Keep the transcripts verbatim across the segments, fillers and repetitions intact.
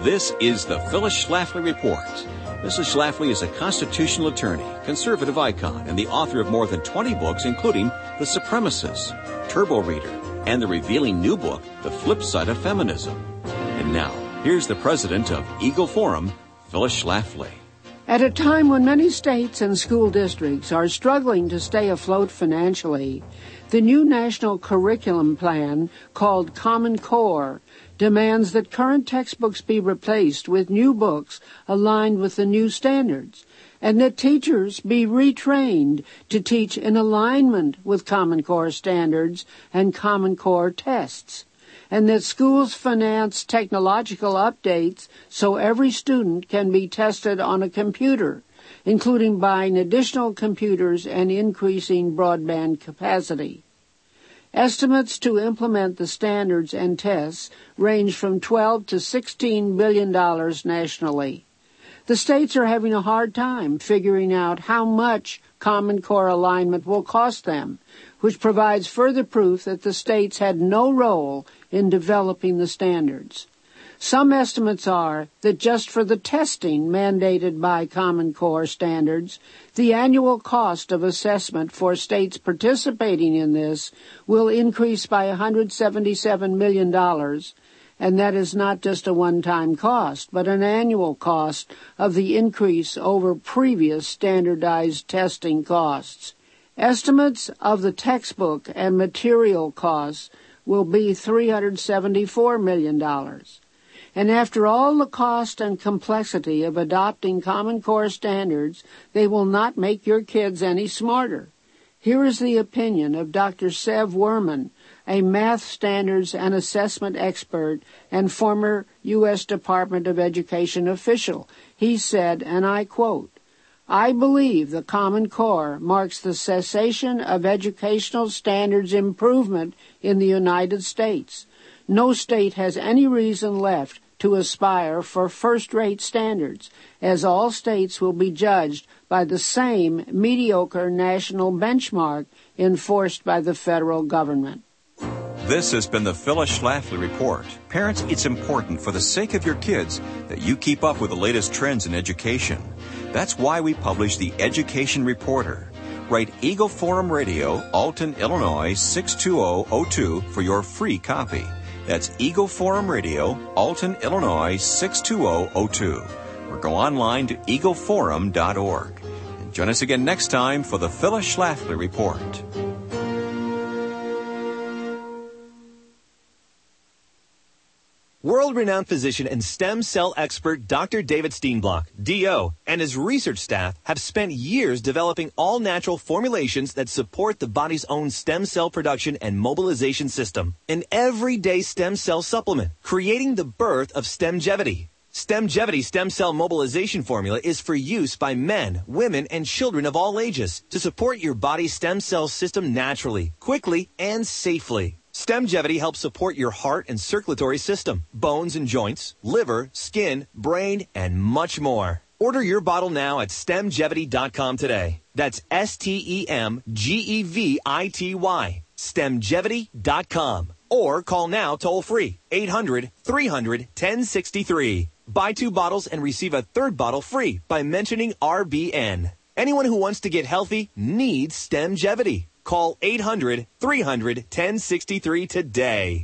This is the Phyllis Schlafly Report. Missus Schlafly is a constitutional attorney, conservative icon, and the author of more than twenty books, including The Supremacists, Turbo Reader, and the revealing new book, The Flip Side of Feminism. And now, here's the president of Eagle Forum, Phyllis Schlafly. At a time when many states and school districts are struggling to stay afloat financially, the new national curriculum plan, called Common Core, demands that current textbooks be replaced with new books aligned with the new standards, and that teachers be retrained to teach in alignment with Common Core standards and Common Core tests, and that schools finance technological updates so every student can be tested on a computer, including buying additional computers and increasing broadband capacity. Estimates to implement the standards and tests range from twelve to sixteen billion dollars nationally. The states are having a hard time figuring out how much Common Core alignment will cost them, which provides further proof that the states had no role in developing the standards. Some estimates are that just for the testing mandated by Common Core standards, the annual cost of assessment for states participating in this will increase by one hundred seventy-seven million dollars, and that is not just a one-time cost, but an annual cost of the increase over previous standardized testing costs. Estimates of the textbook and material costs will be three hundred seventy-four million dollars. And after all the cost and complexity of adopting Common Core standards, they will not make your kids any smarter. Here is the opinion of Doctor Sev Werman, a math standards and assessment expert and former U S Department of Education official. He said, and I quote, "I believe the Common Core marks the cessation of educational standards improvement in the United States. No state has any reason left to aspire for first-rate standards, as all states will be judged by the same mediocre national benchmark enforced by the federal government." This has been the Phyllis Schlafly Report. Parents, it's important for the sake of your kids that you keep up with the latest trends in education. That's why we publish the Education Reporter. Write Eagle Forum Radio, Alton, Illinois, six two zero zero two for your free copy. That's Eagle Forum Radio, Alton, Illinois, six two zero zero two. Or go online to eagle forum dot org. And join us again next time for the Phyllis Schlafly Report. World-renowned physician and stem cell expert Doctor David Steenblock, D O, and his research staff have spent years developing all-natural formulations that support the body's own stem cell production and mobilization system. An everyday stem cell supplement, creating the birth of Stemgevity. Stemgevity stem cell mobilization formula is for use by men, women, and children of all ages to support your body's stem cell system naturally, quickly, and safely. Stemgevity helps support your heart and circulatory system, bones and joints, liver, skin, brain, and much more. Order your bottle now at stemgevity dot com today. That's S T E M G E V I T Y, stemgevity dot com. Or call now toll-free, eight hundred, three hundred, ten sixty-three. Buy two bottles and receive a third bottle free by mentioning R B N. Anyone who wants to get healthy needs Stemgevity. Call eight hundred, three hundred, ten sixty-three today.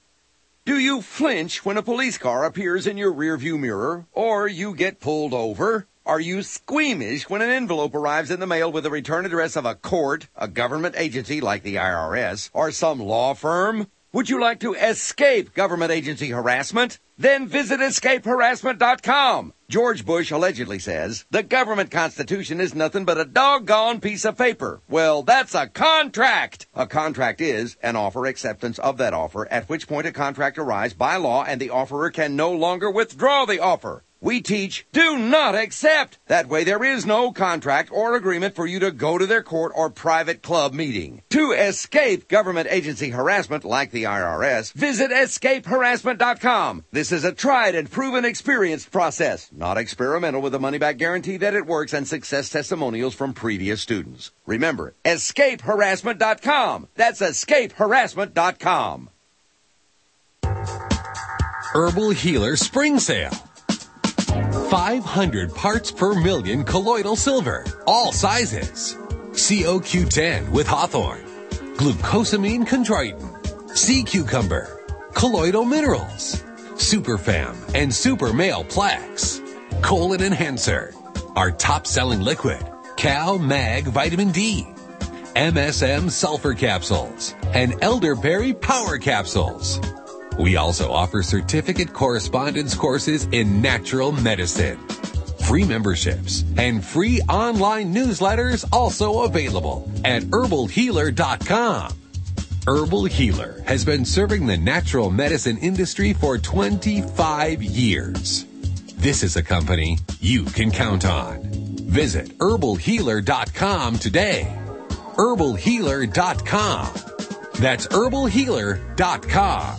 Do you flinch when a police car appears in your rearview mirror or you get pulled over? Are you squeamish when an envelope arrives in the mail with the return address of a court, a government agency like the I R S, or some law firm? Would you like to escape government agency harassment? Then visit escape harassment dot com. George Bush allegedly says, the government constitution is nothing but a doggone piece of paper. Well, that's a contract. A contract is an offer acceptance of that offer, at which point a contract arrives by law and the offerer can no longer withdraw the offer. We teach, do not accept. That way there is no contract or agreement for you to go to their court or private club meeting. To escape government agency harassment like the I R S, visit escape harassment dot com. This is a tried and proven experienced process, not experimental, with a money-back guarantee that it works and success testimonials from previous students. Remember, escape harassment dot com. That's escape harassment dot com. Herbal Healer Spring Sale. five hundred parts per million colloidal silver, all sizes. C O Q ten with Hawthorne, glucosamine chondroitin, sea cucumber, colloidal minerals, Superfam and Super Male Plex, colon enhancer, our top-selling liquid, Cal Mag Vitamin D, M S M sulfur capsules, and elderberry power capsules. We also offer certificate correspondence courses in natural medicine. Free memberships and free online newsletters also available at herbal healer dot com. Herbal Healer has been serving the natural medicine industry for twenty-five years. This is a company you can count on. Visit herbal healer dot com today. herbal healer dot com. That's herbal healer dot com.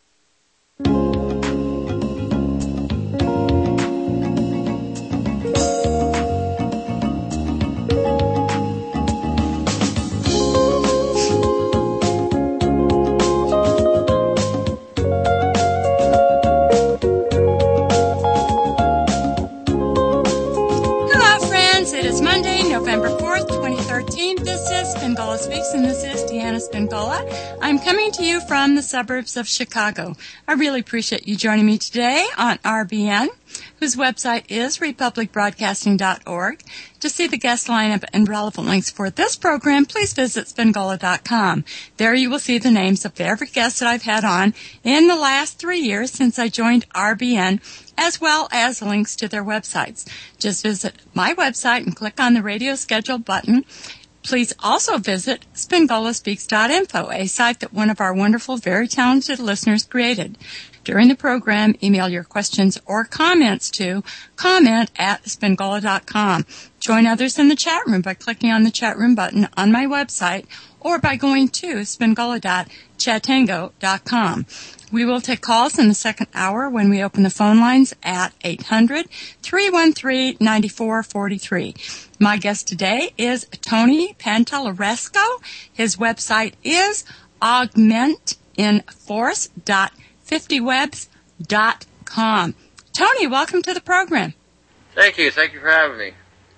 And this is Deanna Spingola. I'm coming to you from the suburbs of Chicago. I really appreciate you joining me today on R B N, whose website is republic broadcasting dot org. To see the guest lineup and relevant links for this program, please visit spingola dot com. There you will see the names of every guest that I've had on in the last three years since I joined R B N, as well as links to their websites. Just visit my website and click on the radio schedule button. Please also visit spingola speaks dot info, a site that one of our wonderful, very talented listeners created. During the program, email your questions or comments to comment at spingola dot com. Join others in the chat room by clicking on the chat room button on my website or by going to spingola dot chatango dot com. We will take calls in the second hour when we open the phone lines at eight hundred, three one three, nine four four three. My guest today is Tony Pantalaresco. His website is augment in force dot fifty webs dot com. Tony, welcome to the program. Thank you. Thank you for having me.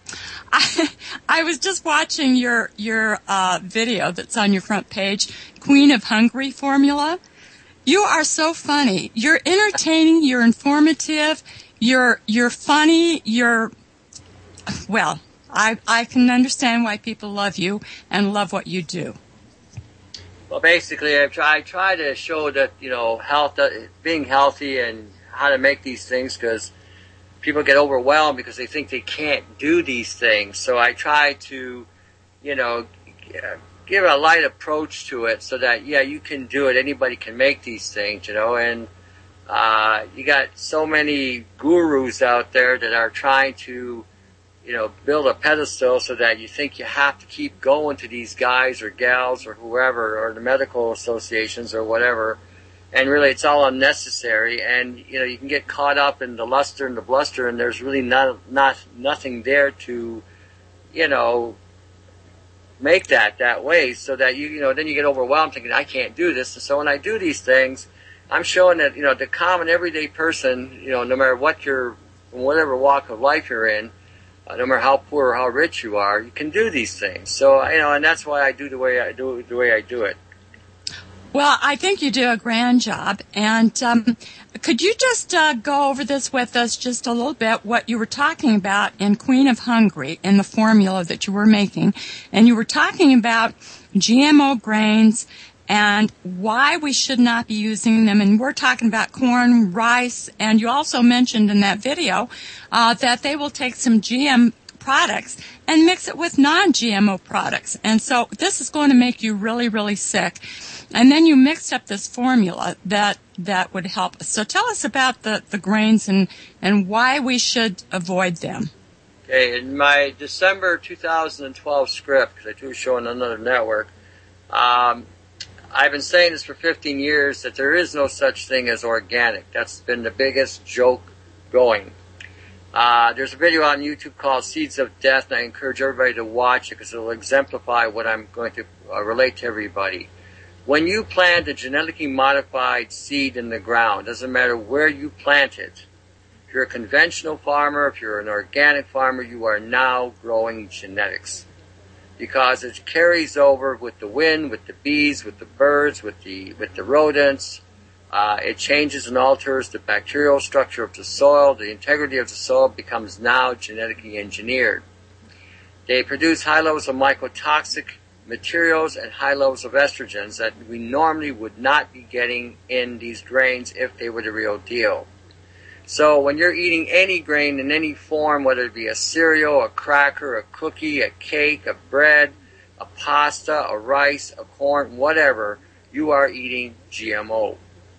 I, I was just watching your your uh, video that's on your front page, Queen of Hungry formula. You are so funny. You're entertaining. You're informative. You're you're funny. You're well. I I can understand why people love you and love what you do. Well, basically, I try I try to show that you know health, uh, being healthy, and how to make these things, because people get overwhelmed because they think they can't do these things. So I try to, you know, give a light approach to it so that, yeah, you can do it. Anybody can make these things, you know, and uh, you got so many gurus out there that are trying to, you know, build a pedestal so that you think you have to keep going to these guys or gals or whoever, or the medical associations or whatever. And really, it's all unnecessary, and you know you can get caught up in the luster and the bluster, and there's really not not nothing there to, you know, make that that way. So that you you know then you get overwhelmed thinking I can't do this. And so when I do these things, I'm showing that you know the common everyday person, you know, no matter what your whatever walk of life you're in, uh, no matter how poor or how rich you are, you can do these things. So you know, and that's why I do the way I do the way I do it. Well, I think you do a grand job, and um, could you just uh, go over this with us just a little bit, what you were talking about in Queen of Hungry, in the formula that you were making, and you were talking about G M O grains and why we should not be using them, and we're talking about corn, rice, and you also mentioned in that video uh, that they will take some G M products and mix it with non-G M O products, and so this is going to make you really, really sick. And then you mixed up this formula that that would help. So tell us about the, the grains and, and why we should avoid them. Okay, in my December two thousand twelve script, because I do a show on another network, um, I've been saying this for fifteen years, that there is no such thing as organic. That's been the biggest joke going. Uh, there's a video on YouTube called Seeds of Death, and I encourage everybody to watch it because it will exemplify what I'm going to uh, relate to everybody. When you plant a genetically modified seed in the ground, doesn't matter where you plant it. If you're a conventional farmer, if you're an organic farmer, you are now growing genetics. Because it carries over with the wind, with the bees, with the birds, with the with the rodents. Uh, it changes and alters the bacterial structure of the soil. The integrity of the soil becomes now genetically engineered. They produce high levels of mycotoxic materials and high levels of estrogens that we normally would not be getting in these grains if they were the real deal. So when you're eating any grain in any form, whether it be a cereal, a cracker, a cookie, a cake, a bread, a pasta, a rice, a corn, whatever, you are eating G M O.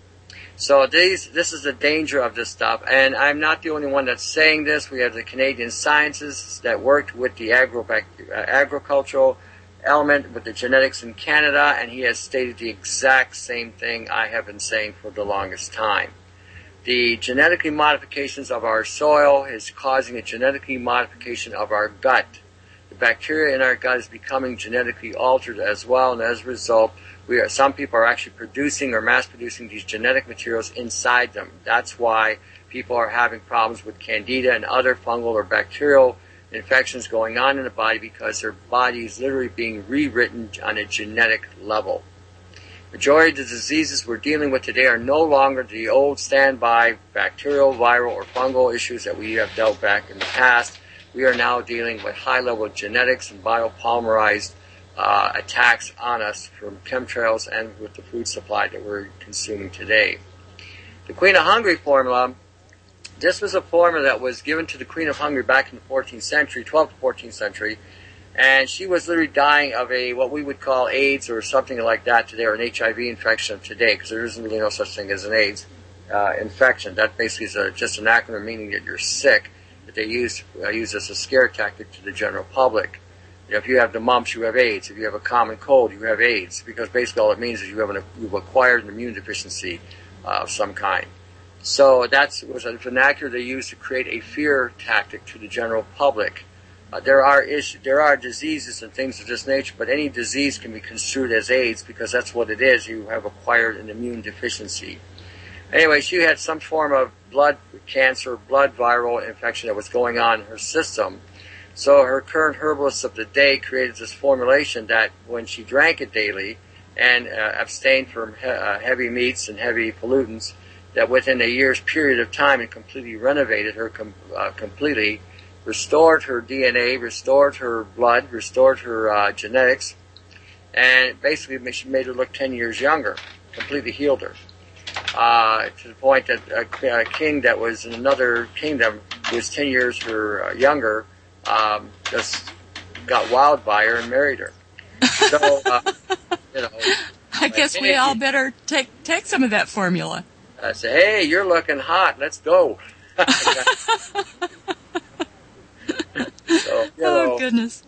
So these, this is the danger of this stuff, and I'm not the only one that's saying this. We have the Canadian scientists that worked with the agro- uh, agricultural element with the genetics in Canada, and he has stated the exact same thing I have been saying for the longest time. The genetically modifications of our soil is causing a genetically modification of our gut. The bacteria in our gut is becoming genetically altered as well, and as a result, we are, some people are actually producing or mass producing these genetic materials inside them. That's why people are having problems with candida and other fungal or bacterial infections going on in the body, because their body is literally being rewritten on a genetic level. Majority of the diseases we're dealing with today are no longer the old standby bacterial, viral, or fungal issues that we have dealt back in the past. We are now dealing with high-level genetics and biopolymerized uh, attacks on us from chemtrails and with the food supply that we're consuming today. The Queen of Hungary formula, this was a formula that was given to the Queen of Hungary back in the fourteenth century, twelfth to fourteenth century, and she was literally dying of a, what we would call AIDS or something like that today, or an H I V infection of today, because there isn't really no such thing as an AIDS uh, infection. That basically is a, just an acronym meaning that you're sick, that they use, uh, use as a scare tactic to the general public. You know, if you have the mumps, you have AIDS. If you have a common cold, you have AIDS, because basically all it means is you have an, you've acquired an immune deficiency uh, of some kind. So that was a vernacular they used to create a fear tactic to the general public. Uh, there are issues, there are diseases and things of this nature, but any disease can be construed as AIDS because that's what it is. You have acquired an immune deficiency. Anyway, she had some form of blood cancer, blood viral infection that was going on in her system. So her current herbalist of the day created this formulation that when she drank it daily and uh, abstained from he- uh, heavy meats and heavy pollutants, that within a year's period of time it completely renovated her com- uh, completely, restored her D N A, restored her blood, restored her uh, genetics, and basically made her look ten years younger, completely healed her. Uh, to the point that a, a king that was in another kingdom, who was ten years her uh, younger, um, just got wowed by her and married her. So, uh, you know. I guess we all better take take some of that formula. I say, hey, you're looking hot. Let's go. So, you know, oh, goodness.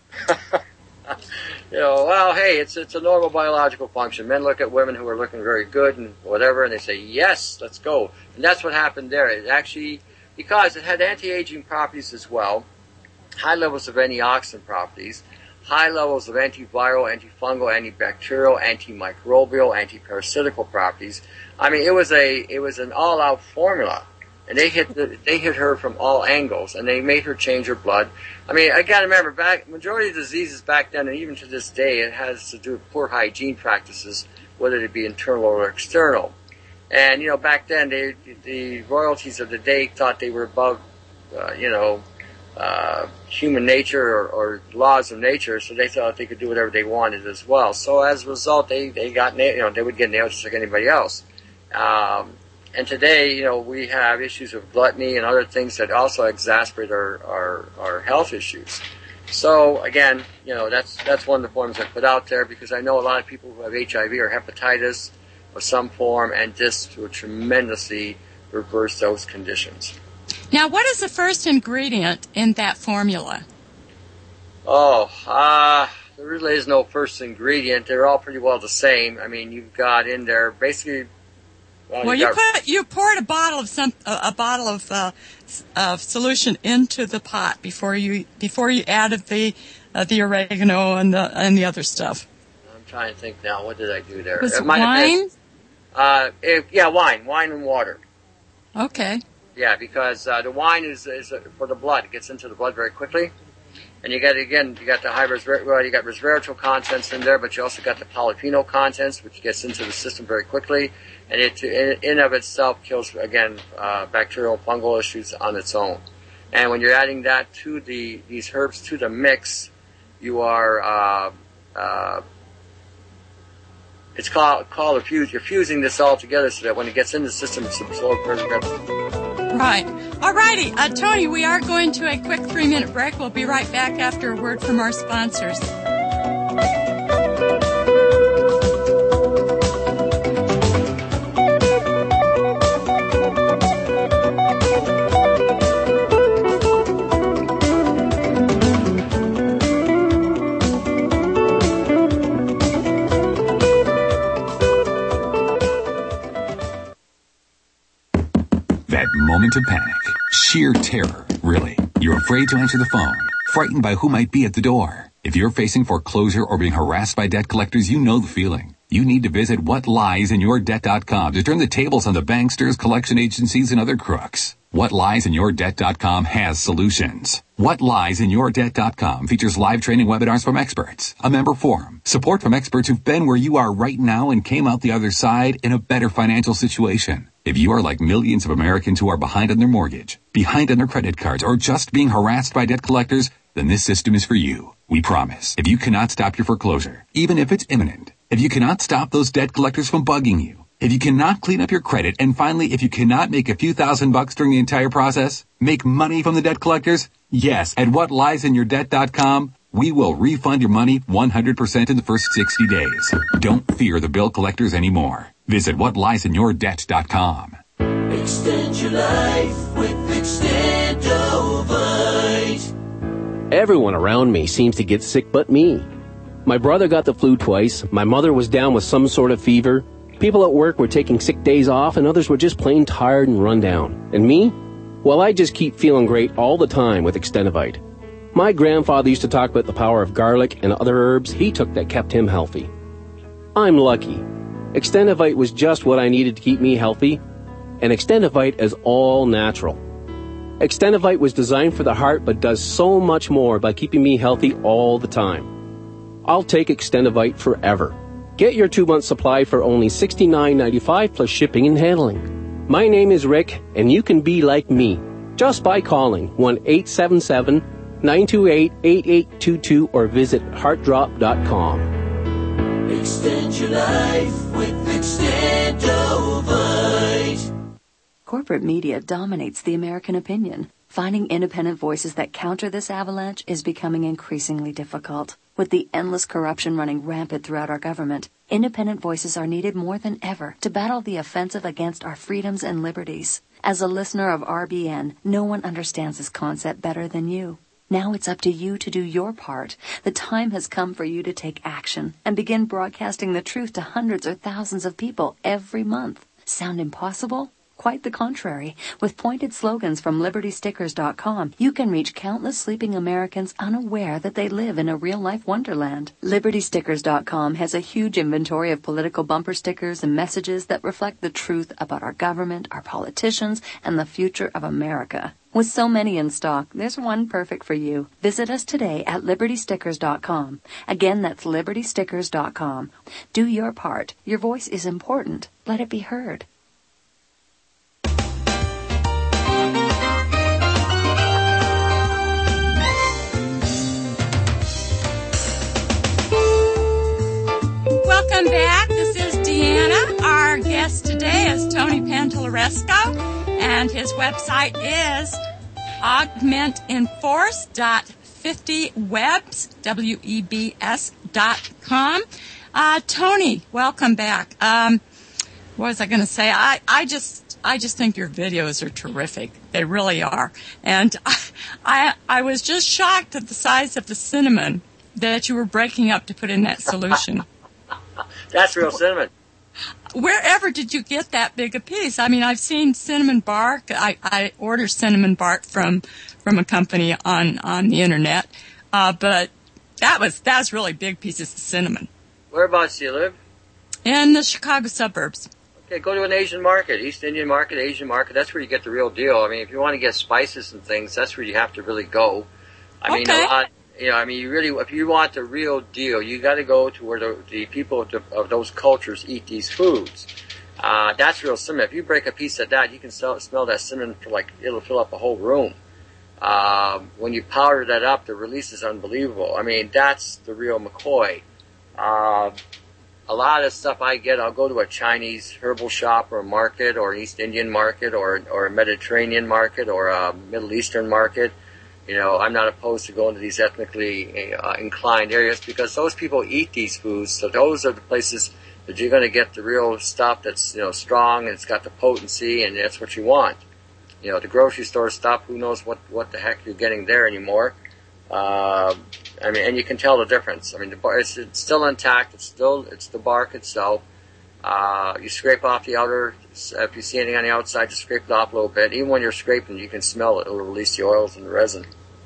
You know, well, hey, it's it's a normal biological function. Men look at women who are looking very good and whatever, and they say, yes, let's go. And that's what happened there. It actually, because it had anti-aging properties as well, high levels of antioxidant properties, high levels of antiviral, antifungal, antibacterial, antimicrobial, antiparasitical properties. I mean, it was a it was an all-out formula. And they hit the, they hit her from all angles, and they made her change her blood. I mean, I got to remember, back majority of diseases back then, and even to this day, it has to do with poor hygiene practices, whether it be internal or external. And you know, back then, they, the royalties of the day thought they were above, uh, you know, uh, human nature or, or laws of nature, so they thought they could do whatever they wanted as well. So as a result, they they got na- you know they would get nailed just like anybody else. Um, And today, you know, we have issues of gluttony and other things that also exacerbate our, our, our health issues. So, again, you know, that's that's one of the forms I put out there because I know a lot of people who have H I V or hepatitis of some form, and this would tremendously reverse those conditions. Now, what is the first ingredient in that formula? Oh, uh, there really is no first ingredient. They're all pretty well the same. I mean, you've got in there basically... Well, well you, you put you poured a bottle of some a, a bottle of uh, of solution into the pot before you before you added the uh, the oregano and the and the other stuff. I'm trying to think now. What did I do there? Was it it might have wine? been, uh, it, yeah, wine, wine and water. Okay. Yeah, because uh, the wine is is for the blood. It gets into the blood very quickly, and you got again, you got the high resver- well, you got resveratrol contents in there, but you also got the polyphenol contents, which gets into the system very quickly, and it in, in of itself kills again uh, bacterial and fungal issues on its own. And when you're adding that to the these herbs to the mix, you are uh, uh, it's called called a fuse. You're fusing this all together so that when it gets in the system, it's absorbed very rapidly. Right. All righty. Uh, Tony, we are going to a quick three-minute break. We'll be right back after a word from our sponsors. Moment of panic. Sheer terror, really. You're afraid to answer the phone. Frightened by who might be at the door. If you're facing foreclosure or being harassed by debt collectors, you know the feeling. You need to visit what lies in your debt dot com to turn the tables on the banksters, collection agencies, and other crooks. what lies in your debt dot com has solutions. what lies in your debt dot com features live training webinars from experts, a member forum, support from experts who've been where you are right now and came out the other side in a better financial situation. If you are like millions of Americans who are behind on their mortgage, behind on their credit cards, or just being harassed by debt collectors, then this system is for you. We promise. If you cannot stop your foreclosure, even if it's imminent, if you cannot stop those debt collectors from bugging you, if you cannot clean up your credit, and finally, if you cannot make a few thousand bucks during the entire process, make money from the debt collectors, yes, at what lies in your debt dot com, we will refund your money one hundred percent in the first sixty days. Don't fear the bill collectors anymore. Visit what lies in your debt dot com. Extend your life with Extendovite. Everyone around me seems to get sick but me. My brother got the flu twice, my mother was down with some sort of fever, people at work were taking sick days off, and others were just plain tired and run down. And me? Well, I just keep feeling great all the time with Extendovite. My grandfather used to talk about the power of garlic and other herbs he took that kept him healthy. I'm lucky. Extendovite was just what I needed to keep me healthy, and Extendovite is all natural. Extendovite was designed for the heart but does so much more by keeping me healthy all the time. I'll take Extendovite forever. Get your two-month supply for only sixty-nine ninety-five plus shipping and handling. My name is Rick, and you can be like me just by calling one eight seven seven, nine two eight, eight eight two two or visit heart drop dot com. Extend your life with Extendovite. Corporate media dominates the American opinion. Finding independent voices that counter this avalanche is becoming increasingly difficult. With the endless corruption running rampant throughout our government, independent voices are needed more than ever to battle the offensive against our freedoms and liberties. As a listener of R B N, no one understands this concept better than you. Now it's up to you to do your part. The time has come for you to take action and begin broadcasting the truth to hundreds or thousands of people every month. Sound impossible? Quite the contrary. With pointed slogans from liberty stickers dot com, you can reach countless sleeping Americans unaware that they live in a real-life wonderland. liberty stickers dot com has a huge inventory of political bumper stickers and messages that reflect the truth about our government, our politicians, and the future of America. With so many in stock, there's one perfect for you. Visit us today at liberty stickers dot com. Again, that's liberty stickers dot com. Do your part. Your voice is important. Let it be heard. Welcome back. This is Deanna. Our guest today is Tony Pantalleresco, and his website is augment enforce dot fifty webs, W E B S dot com. Uh, Tony, welcome back. Um, what was I going to say? I, I just, I just think your videos are terrific. They really are. And I, I, I was just shocked at the size of the cinnamon that you were breaking up to put in that solution. That's real cinnamon. Wherever did you get that big a piece? I mean, I've seen cinnamon bark. I, I order cinnamon bark from from a company on, on the internet, uh, but that was that was really big pieces of cinnamon. Whereabouts do you live? In the Chicago suburbs. Okay, go to an Asian market, East Indian market, Asian market. That's where you get the real deal. I mean, if you want to get spices and things, that's where you have to really go. I mean, okay. a lot, you know, I mean, you really, if you want the real deal, you got to go to where the, the people of, the, of those cultures eat these foods. Uh, that's real cinnamon. If you break a piece of that, you can sell, smell that cinnamon for like, it'll fill up a whole room. Uh, when you powder that up, the release is unbelievable. I mean, that's the real McCoy. Uh, a lot of stuff I get, I'll go to a Chinese herbal shop or a market or an East Indian market or, or a Mediterranean market or a Middle Eastern market. You know, I'm not opposed to going to these ethnically uh, inclined areas because those people eat these foods. So those are the places that you're going to get the real stuff that's, you know, strong and it's got the potency and that's what you want. You know, the grocery store stuff, who knows what, what the heck you're getting there anymore. Uh, I mean, and you can tell the difference. I mean, the bar, it's, it's still intact. It's still, it's the bark itself. Uh, you scrape off the outer, if you see anything on the outside, just scrape it off a little bit. Even when you're scraping, you can smell it. It'll release the oils and the resin.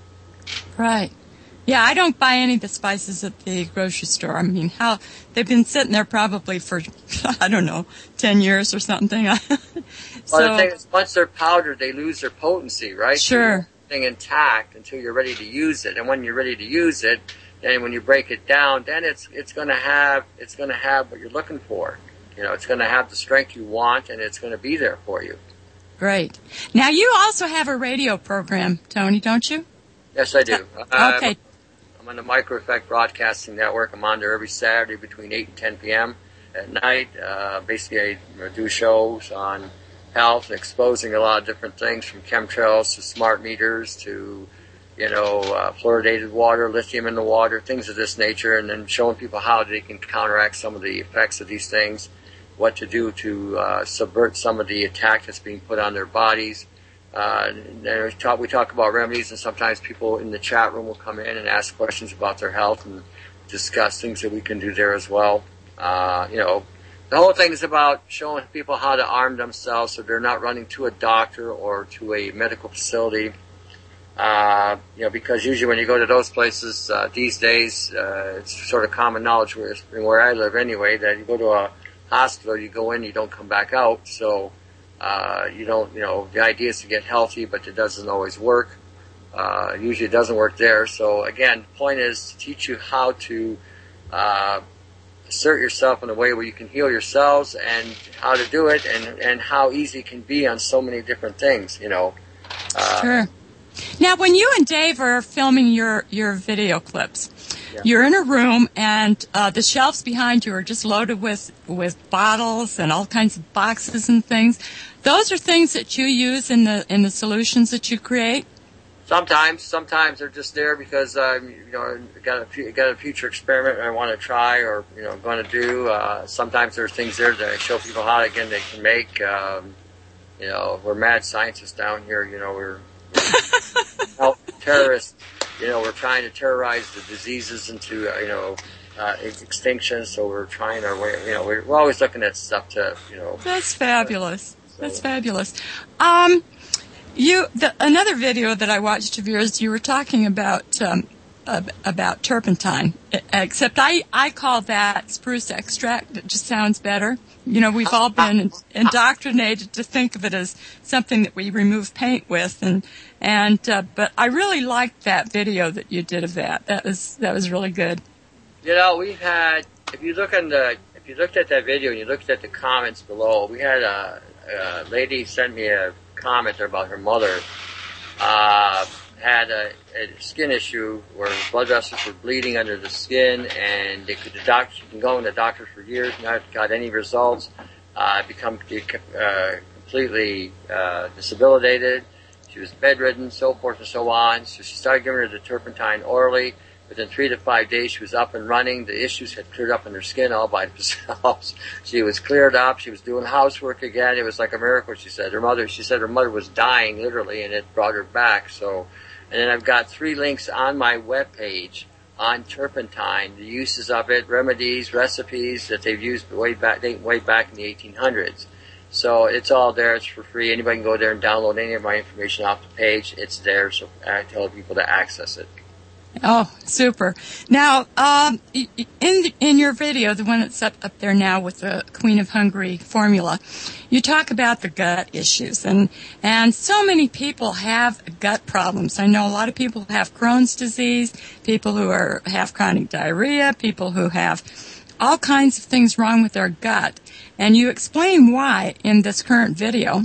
Right. Yeah, I don't buy any of the spices at the grocery store. I mean, how, they've been sitting there probably for, I don't know, ten years or something. so, well, the thing is, once they're powdered, they lose their potency, right? Sure. Thing intact until you're ready to use it, and when you're ready to use it, then when you break it down, then it's it's going to have it's going to have what you're looking for. You know, it's going to have the strength you want, and it's going to be there for you. Great. Now you also have a radio program, Tony, don't you? Yes, I do. Uh, okay. I'm, I'm on the Micro Effect Broadcasting Network. I'm on there every Saturday between eight and ten p.m. at night. Uh, basically, I do shows on health, exposing a lot of different things from chemtrails to smart meters to, you know, uh, fluoridated water, lithium in the water, things of this nature, and then showing people how they can counteract some of the effects of these things, what to do to uh, subvert some of the attack that's being put on their bodies. Uh, and we talk, we talk about remedies, and sometimes people in the chat room will come in and ask questions about their health and discuss things that we can do there as well. Uh, you know, the whole thing is about showing people how to arm themselves so they're not running to a doctor or to a medical facility. Uh, you know, because usually when you go to those places, uh, these days, uh, it's sort of common knowledge where, where I live anyway, that you go to a hospital, you go in, you don't come back out. So, uh, you don't, you know, the idea is to get healthy, but it doesn't always work. Uh, usually it doesn't work there. So again, the point is to teach you how to, uh, assert yourself in a way where you can heal yourselves and how to do it and, and how easy it can be on so many different things, you know. Uh, sure. Now, when you and Dave are filming your, your video clips, yeah. You're in a room and uh, the shelves behind you are just loaded with, with bottles and all kinds of boxes and things. Those are things that you use in the in the solutions that you create? Sometimes, sometimes they're just there because um, you know, got a got a future experiment I want to try or you know going to do. Uh, sometimes there's things there that I show people how again they can make. Um, you know, we're mad scientists down here. You know, we're, we're terrorists. You know, we're trying to terrorize the diseases into uh, you know uh, extinction. So we're trying our way. You know, we're, we're always looking at stuff to you know. That's fabulous. So. That's fabulous. Um. You the, another video that I watched of yours, you were talking about um, uh, about turpentine. Except I I call that spruce extract. It just sounds better. You know, we've all been indoctrinated to think of it as something that we remove paint with, and and uh, but I really liked that video that you did of that. That was that was really good. You know, we've had if you look on the if you looked at that video and you looked at the comments below, we had a, a lady send me a comment about her mother uh, had a, a skin issue where blood vessels were bleeding under the skin, and they could the doctor she can go in the doctor for years, not got any results. Uh, become uh, completely uh, disabilitated. She was bedridden, so forth and so on. So she started giving her the turpentine orally. Within three to five days, she was up and running. The issues had cleared up in her skin all by themselves. She was cleared up. She was doing housework again. It was like a miracle, she said. Her mother, she said her mother was dying, literally, and it brought her back. So, and then I've got three links on my webpage on turpentine, the uses of it, remedies, recipes that they've used way back, way back in the eighteen hundreds. So it's all there. It's for free. Anybody can go there and download any of my information off the page. It's there, so I tell people to access it. Oh, super. Now, um, in in your video, the one that's up, up there now with the Queen of Hungary formula, you talk about the gut issues. And, and so many people have gut problems. I know a lot of people have Crohn's disease, people who are have chronic diarrhea, people who have all kinds of things wrong with their gut. And you explain why in this current video.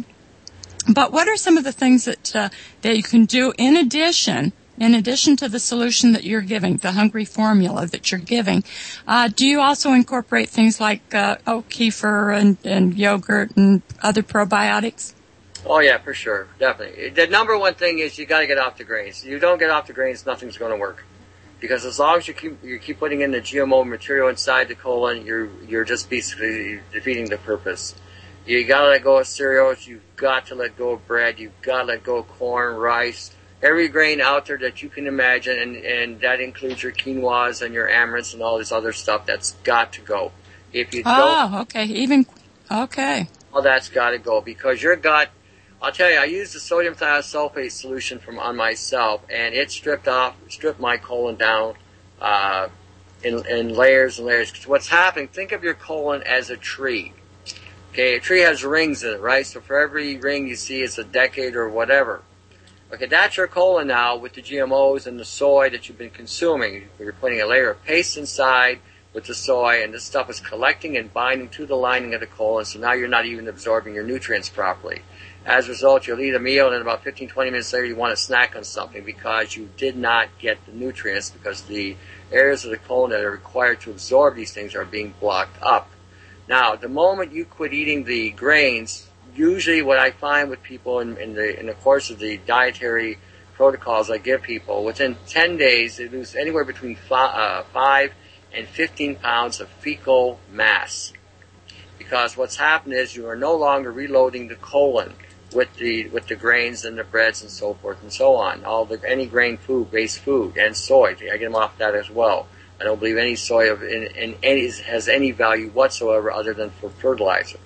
But what are some of the things that uh, that you can do in addition In addition to the solution that you're giving, the Hungry formula that you're giving? Uh, do you also incorporate things like uh, oh, kefir and, and yogurt and other probiotics? Oh, yeah, for sure. Definitely. The number one thing is you got to get off the grains. If you don't get off the grains, nothing's going to work. Because as long as you keep you keep putting in the G M O material inside the colon, you're you're just basically defeating the purpose. You got to let go of cereals. You've got to let go of bread. You've got to let go of corn, rice, every grain out there that you can imagine, and, and that includes your quinoas and your amaranths and all this other stuff. That's got to go. If you don't, oh, okay, even okay, all that's got to go because your gut. I'll tell you, I used the sodium thiosulfate solution from on myself, and it stripped off, stripped my colon down uh, in, in layers and layers. Because what's happening? Think of your colon as a tree. Okay, a tree has rings in it, right? So for every ring you see, it's a decade or whatever. Okay, that's your colon now with the G M Os and the soy that you've been consuming. You're putting a layer of paste inside with the soy, and this stuff is collecting and binding to the lining of the colon, so now you're not even absorbing your nutrients properly. As a result, you'll eat a meal, and then about fifteen, twenty minutes later, you want to snack on something because you did not get the nutrients because the areas of the colon that are required to absorb these things are being blocked up. Now, the moment you quit eating the grains, usually what I find with people in, in the in the course of the dietary protocols I give people, within ten days, they lose anywhere between five, uh, five and fifteen pounds of fecal mass. Because what's happened is you are no longer reloading the colon with the with the grains and the breads and so forth and so on. All the any grain food, based food, and soy. I get them off that as well. I don't believe any soy of, in, in any, has any value whatsoever other than for fertilizer.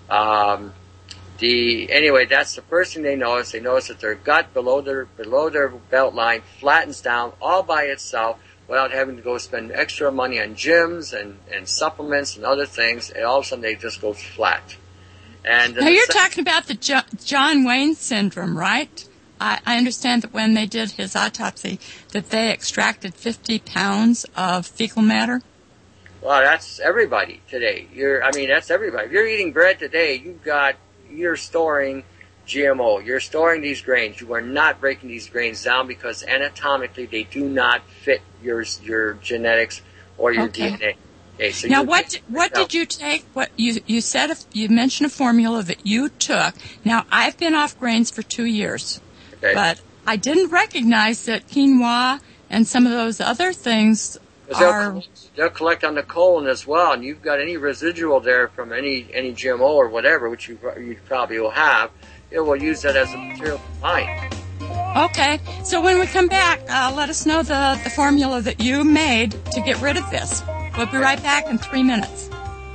Um, the anyway, that's the first thing they notice. They notice that their gut below their below their belt line flattens down all by itself without having to go spend extra money on gyms and, and supplements and other things. And all of a sudden, they just go flat. And now you're talking about the jo- John Wayne syndrome, right? I, I understand that when they did his autopsy, that they extracted fifty pounds of fecal matter. Well, that's everybody today. You're, I mean, that's everybody. If you're eating bread today, you've got, you're storing G M O. You're storing these grains. You are not breaking these grains down because anatomically they do not fit your your genetics or your okay. D N A. Okay, so now, what what did you take? What you you said? If you mentioned a formula that you took. Now, I've been off grains for two years, okay. but I didn't recognize that quinoa and some of those other things they'll are. Collect, they'll collect on the colon as well, and you've got any residual there from any any G M O or whatever, which you you probably will have. It will use that as a material to mine. Okay, so when we come back, uh, let us know the the formula that you made to get rid of this. We'll be right back in three minutes.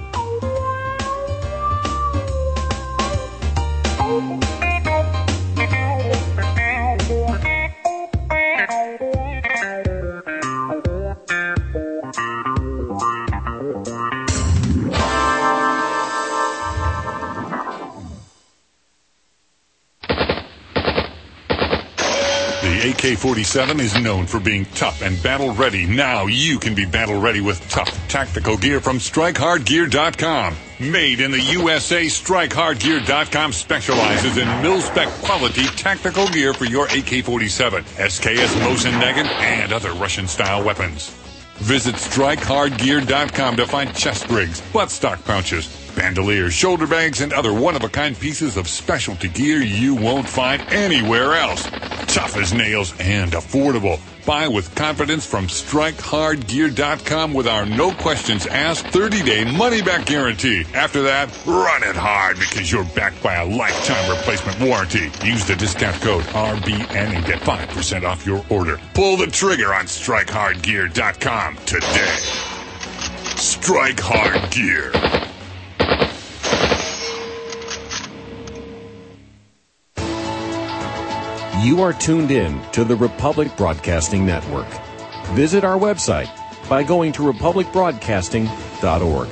The A K forty-seven is known for being tough and battle-ready. Now you can be battle-ready with tough tactical gear from strike hard gear dot com. Made in the U S A, strike hard gear dot com specializes in mil-spec quality tactical gear for your A K forty-seven, S K S Mosin Nagant, and other Russian-style weapons. Visit strike hard gear dot com to find chest rigs, buttstock pouches, bandoliers, shoulder bags, and other one-of-a-kind pieces of specialty gear you won't find anywhere else. Tough as nails and affordable. Buy with confidence from strike hard gear dot com with our no-questions-asked thirty-day money-back guarantee. After that, run it hard because you're backed by a lifetime replacement warranty. Use the discount code R B N and get five percent off your order. Pull the trigger on strike hard gear dot com today. Strike Hard Gear. You are tuned in to the Republic Broadcasting Network. Visit our website by going to republic broadcasting dot org.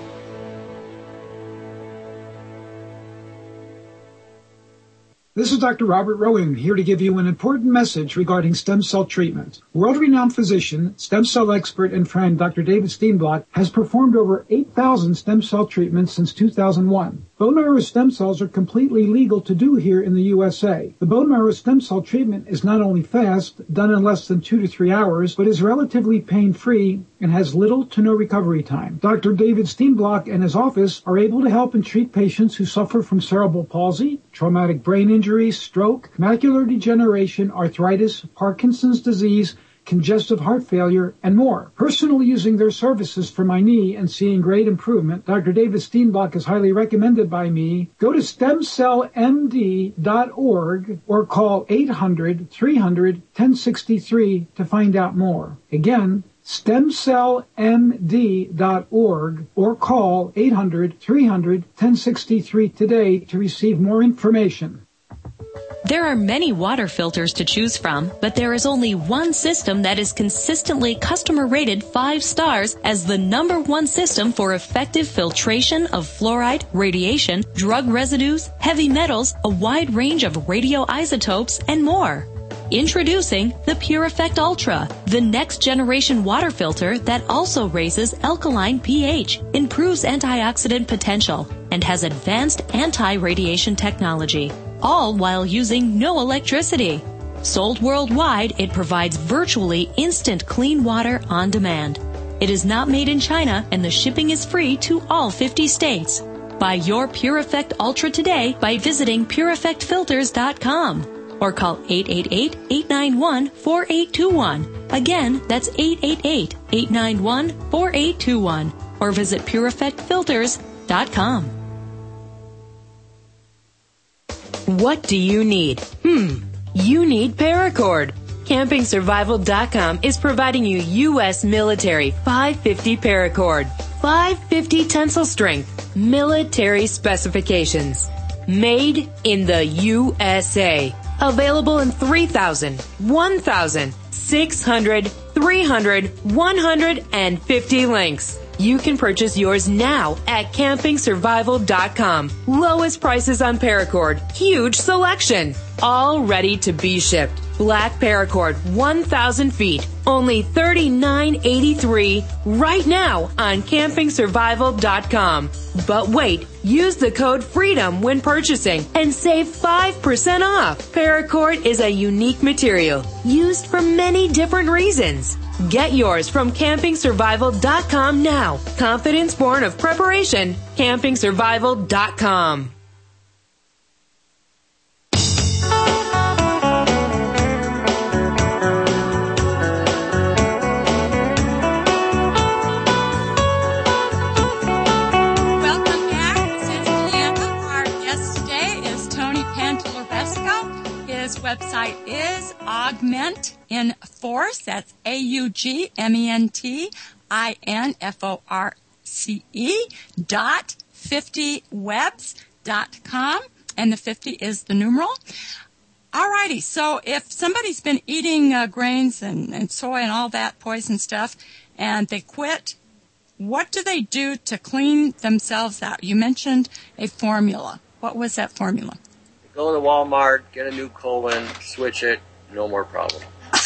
This is Doctor Robert Rowan here to give you an important message regarding stem cell treatment. World-renowned physician, stem cell expert, and friend Doctor David Steenblock has performed over eight thousand stem cell treatments since two thousand one. Bone marrow stem cells are completely legal to do here in the U S A. The bone marrow stem cell treatment is not only fast, done in less than two to three hours, but is relatively pain-free and has little to no recovery time. Doctor David Steenblock and his office are able to help and treat patients who suffer from cerebral palsy, traumatic brain injury, stroke, macular degeneration, arthritis, Parkinson's disease, congestive heart failure, and more. Personally using their services for my knee and seeing great improvement, Doctor David Steenblock is highly recommended by me. Go to stem cell m d dot org or call eight hundred, three hundred, ten sixty-three to find out more. Again, stem cell m d dot org or call eight hundred, three hundred, ten sixty-three today to receive more information. There are many water filters to choose from, but there is only one system that is consistently customer rated five stars as the number one system for effective filtration of fluoride, radiation, drug residues, heavy metals, a wide range of radioisotopes, and more. Introducing the Pure Effect Ultra, the next generation water filter that also raises alkaline pH, improves antioxidant potential, and has advanced anti-radiation technology, all while using no electricity. Sold worldwide, it provides virtually instant clean water on demand. It is not made in China, and the shipping is free to all fifty states. Buy your Pure Effect Ultra today by visiting pure effect filters dot com. Or call eight eight eight, eight nine one, four eight two one. Again, that's eight eight eight, eight nine one, four eight two one. Or visit pure effect filters dot com. What do you need? Hmm, you need Paracord. Camping Survival dot com is providing you U S military five fifty Paracord. five fifty tensile strength, military specifications. Made in the U S A. Available in three thousand, one thousand, six hundred, three hundred, one hundred, and fifty links. You can purchase yours now at camping survival dot com. Lowest prices on Paracord. Huge selection. All ready to be shipped. Black Paracord, one thousand feet. Only thirty-nine eighty-three right now on camping survival dot com. But wait, use the code FREEDOM when purchasing and save five percent off. Paracord is a unique material used for many different reasons. Get yours from camping survival dot com now. Confidence born of preparation. camping survival dot com. His website is Augment in Force. That's A U G M E N T I N F O R C E dot fifty webs dot com. And the fifty is the numeral. Alrighty, so if somebody's been eating uh, grains and, and soy and all that poison stuff and they quit, what do they do to clean themselves out? You mentioned a formula. What was that formula? Go to Walmart, get a new colon, switch it, no more problem.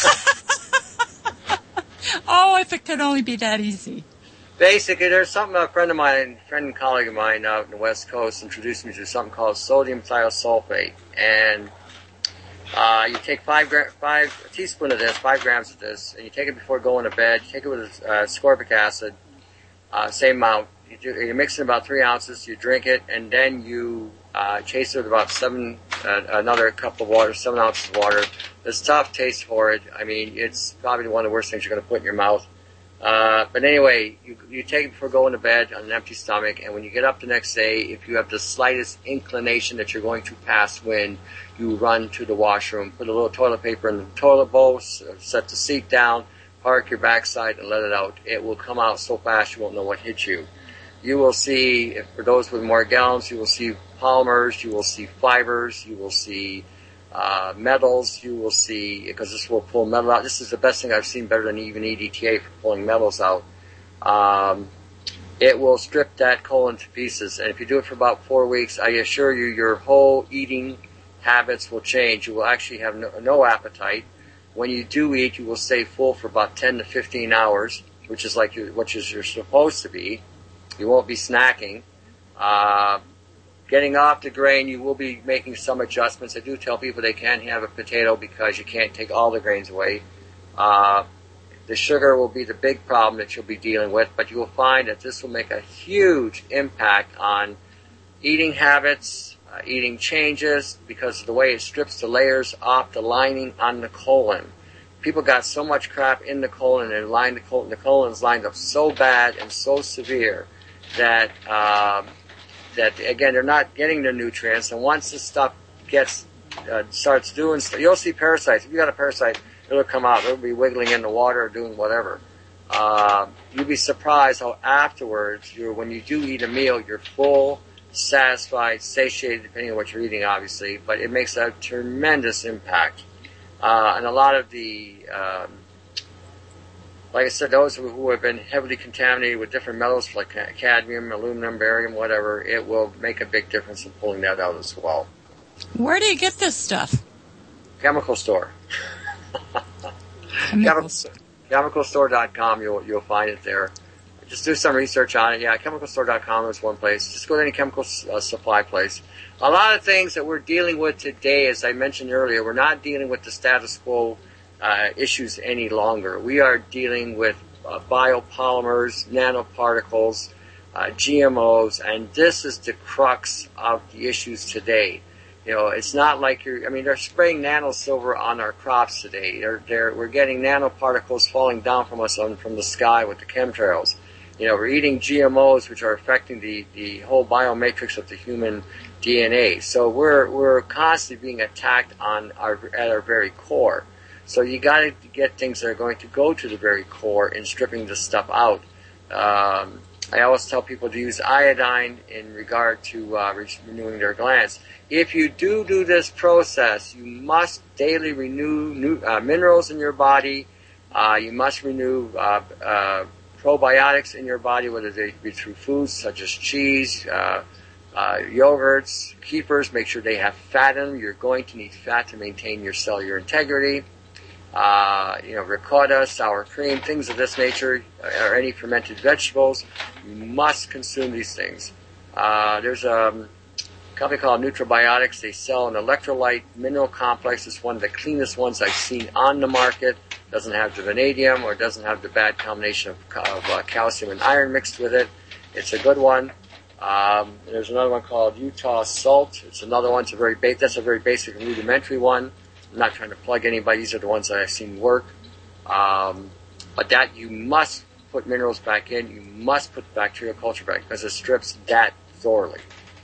Oh, if it could only be that easy. Basically, there's something a friend of mine, friend and colleague of mine out in the West Coast introduced me to something called sodium thiosulfate. And uh, you take five, gra- five, a teaspoon of this, five grams of this, and you take it before going to bed. You take it with uh, ascorbic acid, uh, same amount. You, do, you mix it in about three ounces, you drink it, and then you Uh, chase it with about seven, uh, another cup of water, seven ounces of water. The stuff tastes horrid. I mean, it's probably one of the worst things you're going to put in your mouth. Uh, but anyway, you, you take it before going to bed on an empty stomach, and when you get up the next day, if you have the slightest inclination that you're going to pass wind, you run to the washroom, put a little toilet paper in the toilet bowl, set the seat down, park your backside, and let it out. It will come out so fast you won't know what hit you. You will see, for those with more gallons, you will see polymers, you will see fibers, you will see uh, metals. You will see, because this will pull metal out. This is the best thing I've seen, better than even E D T A for pulling metals out. Um, it will strip that colon to pieces. And if you do it for about four weeks, I assure you, your whole eating habits will change. You will actually have no, no appetite. When you do eat, you will stay full for about ten to fifteen hours, which is like you, which is you're supposed to be. You won't be snacking. Uh, getting off the grain, you will be making some adjustments. I do tell people they can't have a potato because you can't take all the grains away. Uh, the sugar will be the big problem that you'll be dealing with, but you will find that this will make a huge impact on eating habits, uh, eating changes, because of the way it strips the layers off the lining on the colon. People got so much crap in the colon and lined the colon, the colon's lined up so bad and so severe that, um, that again, they're not getting their nutrients. And once this stuff gets, uh, starts doing stuff, you'll see parasites. If you got a parasite, it'll come out. It'll be wiggling in the water or doing whatever. Uh, you'll be surprised how afterwards, you're, when you do eat a meal, you're full, satisfied, satiated, depending on what you're eating, obviously. But it makes a tremendous impact. Uh, and a lot of the, um, like I said, those who have been heavily contaminated with different metals like cadmium, aluminum, barium, whatever, it will make a big difference in pulling that out as well. Where do you get this stuff? Chemical store. Chemical chemical store dot com, you'll, you'll find it there. Just do some research on it. Yeah, chemical store dot com is one place. Just go to any chemical uh, supply place. A lot of things that we're dealing with today, as I mentioned earlier, we're not dealing with the status quo uh, issues any longer. We are dealing with uh, biopolymers, nanoparticles, uh, G M Os, and this is the crux of the issues today. You know, it's not like you're, I mean, they're spraying nanosilver on our crops today. They're, they're, we're getting nanoparticles falling down from us on, from the sky with the chemtrails. You know, we're eating G M Os, which are affecting the, the whole biomatrix of the human D N A. So we're, we're constantly being attacked on our, at our very core. So you got to get things that are going to go to the very core in stripping this stuff out. Um, I always tell people to use iodine in regard to uh, renewing their glands. If you do do this process, you must daily renew new, uh, minerals in your body. Uh, you must renew uh, uh, probiotics in your body, whether they be through foods such as cheese, uh, uh, yogurts, keepers. Make sure they have fat in them. You're going to need fat to maintain your cellular integrity. Uh, you know, ricotta, sour cream, things of this nature, or any fermented vegetables. You must consume these things. Uh, there's a company called Nutrabiotics. They sell an electrolyte mineral complex. It's one of the cleanest ones I've seen on the market. Doesn't have the vanadium or doesn't have the bad combination of, of uh, calcium and iron mixed with it. It's a good one. Um, there's another one called Utah Salt. It's another one. It's a very ba- that's a very basic and rudimentary one. I'm not trying to plug anybody. These are the ones that I've seen work. Um, but that you must put minerals back in. You must put bacterial culture back because it strips that thoroughly.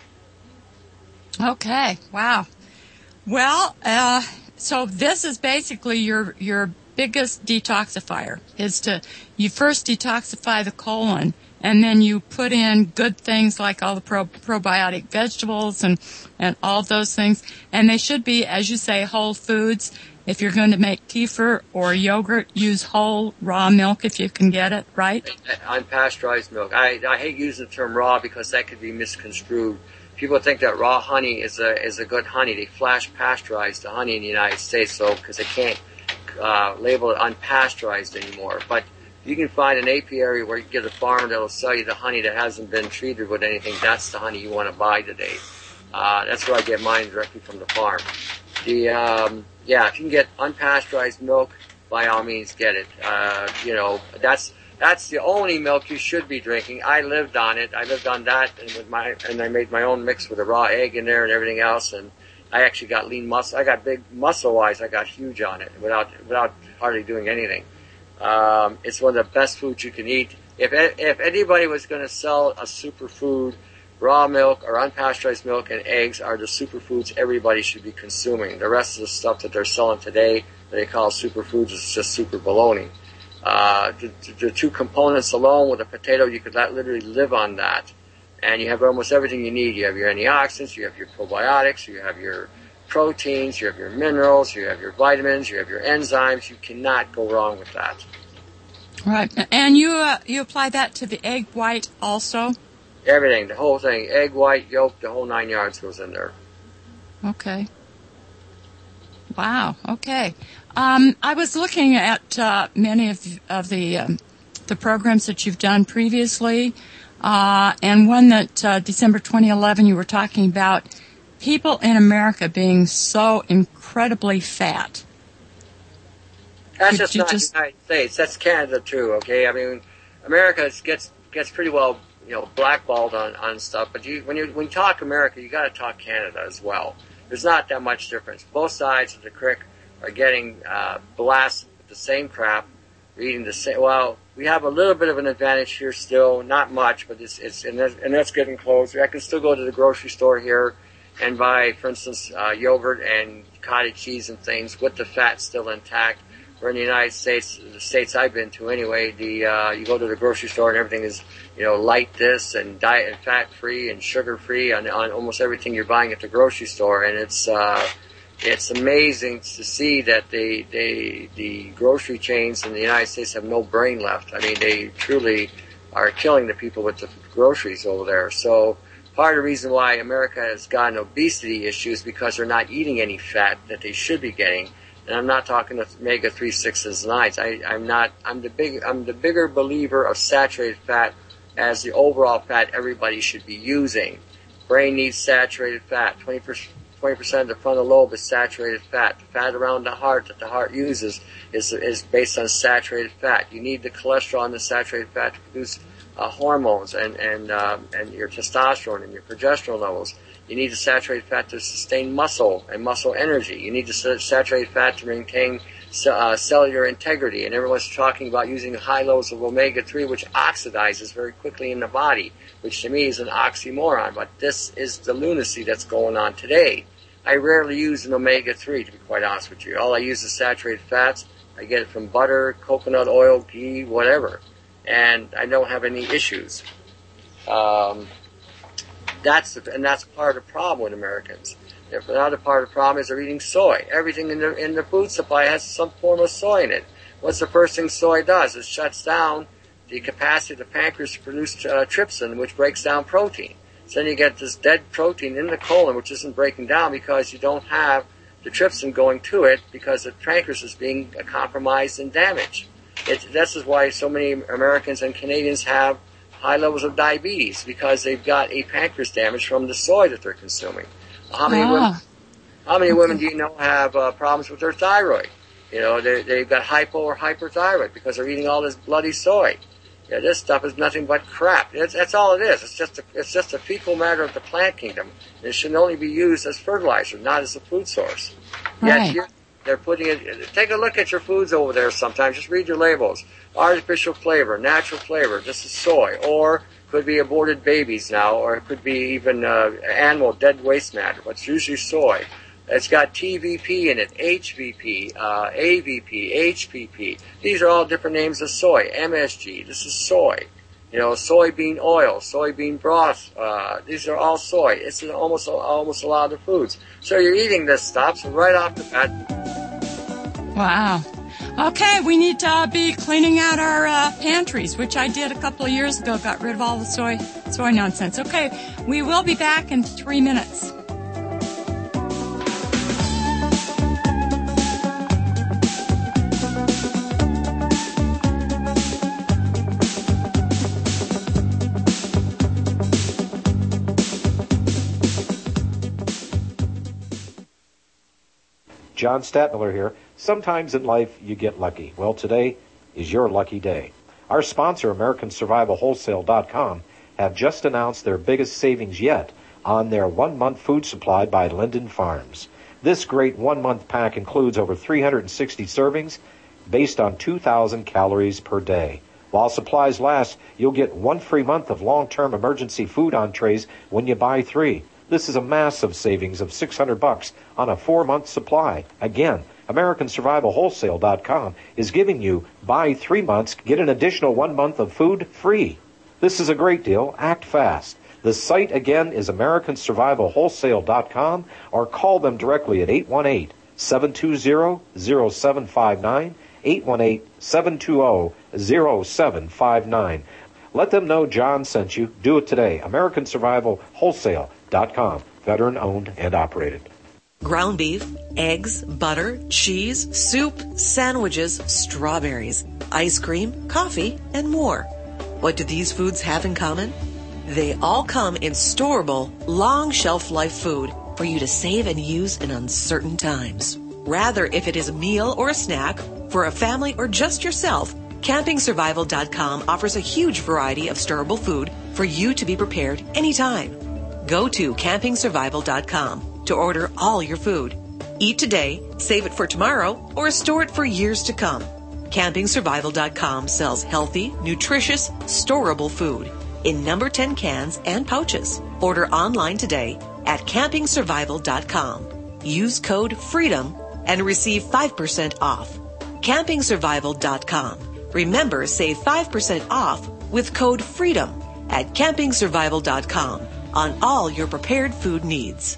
Okay. Wow. Well, uh, so this is basically your your biggest detoxifier is to you first detoxify the colon. And then you put in good things like all the pro- probiotic vegetables and, and all those things. And they should be, as you say, whole foods. If you're going to make kefir or yogurt, use whole raw milk if you can get it, right? Unpasteurized milk. I, I hate using the term raw because that could be misconstrued. People think that raw honey is a is a good honey. They flash pasteurize the honey in the United States, so because they can't uh, label it unpasteurized anymore. But you can find an apiary where you can get a farm that will sell you the honey that hasn't been treated with anything. That's the honey you want to buy today. Uh, that's where I get mine directly from the farm. The um, yeah, if you can get unpasteurized milk, by all means get it. Uh, you know, that's that's the only milk you should be drinking. I lived on it. I lived on that, and with my and I made my own mix with a raw egg in there and everything else. And I actually got lean muscle. I got big muscle wise. I got huge on it without without hardly doing anything. Um, it's one of the best foods you can eat. If if anybody was going to sell a superfood, raw milk or unpasteurized milk and eggs are the superfoods everybody should be consuming. The rest of the stuff that they're selling today that they call superfoods is just super baloney. Uh, the, the two components alone with a potato, you could literally live on that. And you have almost everything you need. You have your antioxidants, you have your probiotics, you have your proteins, you have your minerals, you have your vitamins, you have your enzymes. You cannot go wrong with that. Right. And you uh, you apply that to the egg white also? Everything, the whole thing, egg white, yolk, the whole nine yards goes in there. Okay. Wow. Okay. Um, I was looking at uh, many of, of the um, the programs that you've done previously, uh, and one that uh, December twenty eleven you were talking about people in America being so incredibly fat. That's Could just you not just- the United States. That's Canada too. Okay, I mean, America gets gets pretty well, you know, blackballed on, on stuff. But you, when you when you talk America, you got to talk Canada as well. There's not that much difference. Both sides of the creek are getting uh, blasted with the same crap, eating the same. Well, we have a little bit of an advantage here still, not much, but it's it's and that's, and that's getting closer. I can still go to the grocery store here and buy, for instance, uh, yogurt and cottage cheese and things with the fat still intact. Where in the United States, the states I've been to anyway, the uh, you go to the grocery store and everything is, you know, light this and diet and fat free and sugar free on, on almost everything you're buying at the grocery store, and it's uh, it's amazing to see that they they the grocery chains in the United States have no brain left. I mean, they truly are killing the people with the groceries over there. So part of the reason why America has gotten obesity issues because they're not eating any fat that they should be getting. And I'm not talking of omega three, sixes, and nines. I, I'm not. I'm the big. I'm the bigger believer of saturated fat as the overall fat everybody should be using. Brain needs saturated fat. Twenty percent. Twenty percent of the frontal lobe is saturated fat. The fat around the heart that the heart uses is is based on saturated fat. You need the cholesterol and the saturated fat to produce uh, hormones and and uh, and your testosterone and your progesterone levels. You need the saturated fat to sustain muscle and muscle energy. You need the saturated fat to maintain uh, cellular integrity. And everyone's talking about using high levels of omega three, which oxidizes very quickly in the body, which to me is an oxymoron. But this is the lunacy that's going on today. I rarely use an omega three, to be quite honest with you. All I use is saturated fats. I get it from butter, coconut oil, ghee, whatever. And I don't have any issues. Um... That's the, and that's part of the problem with Americans. Another part of the problem is they're eating soy. Everything in the in the food supply has some form of soy in it. What's the first thing soy does? It shuts down the capacity of the pancreas to produce uh, trypsin, which breaks down protein. So then you get this dead protein in the colon, which isn't breaking down because you don't have the trypsin going to it because the pancreas is being compromised and damaged. It, this is why so many Americans and Canadians have high levels of diabetes because they've got a pancreas damage from the soy that they're consuming. How many Ah. women? How many women do you know have uh, problems with their thyroid? You know, they, they've got hypo or hyperthyroid because they're eating all this bloody soy. Yeah, this stuff is nothing but crap. It's, that's all it is. It's just a, it's just a fecal matter of the plant kingdom. It should only be used as fertilizer, not as a food source. Right. Yet you're, they're putting it. Take a look at your foods over there. Sometimes just read your labels. Artificial flavor, natural flavor. This is soy, or could be aborted babies now, or it could be even uh, animal dead waste matter. But it's usually soy. It's got T V P in it, H V P, uh, A V P, H P P. These are all different names of soy. M S G. This is soy. You know, soybean oil, soybean broth. Uh, these are all soy. It's in almost almost a lot of the foods. So you're eating this stuff. So right off the bat. Wow. Okay, we need to uh, be cleaning out our uh, pantries, which I did a couple of years ago. Got rid of all the soy soy nonsense. Okay, we will be back in three minutes. John Statmiller here. Sometimes in life you get lucky. Well, today is your lucky day. Our sponsor, American Survival Wholesale dot com, have just announced their biggest savings yet on their one-month food supply by Linden Farms. This great one-month pack includes over three hundred sixty servings based on two thousand calories per day. While supplies last, you'll get one free month of long-term emergency food entrees when you buy three. This is a massive savings of six hundred bucks on a four-month supply. Again, American Survival Wholesale dot com is giving you buy three months, get an additional one month of food free. This is a great deal. Act fast. The site again is American Survival Wholesale dot com, or call them directly at eight one eight, seven two zero, zero seven five nine, eight one eight, seven two zero, zero seven five nine. Let them know John sent you. Do it today. American Survival Wholesale dot com. Veteran owned and operated. Ground beef, eggs, butter, cheese, soup, sandwiches, strawberries, ice cream, coffee, and more. What do these foods have in common? They all come in storable, long shelf life food for you to save and use in uncertain times. Rather, if it is a meal or a snack, for a family or just yourself, Camping Survival dot com offers a huge variety of storable food for you to be prepared anytime. Go to Camping Survival dot com to order all your food. Eat today, save it for tomorrow, or store it for years to come. Camping Survival dot com sells healthy, nutritious, storable food in number ten cans and pouches. Order online today at Camping Survival dot com. Use code FREEDOM and receive five percent off. Camping Survival dot com. Remember, save five percent off with code FREEDOM at Camping Survival dot com on all your prepared food needs.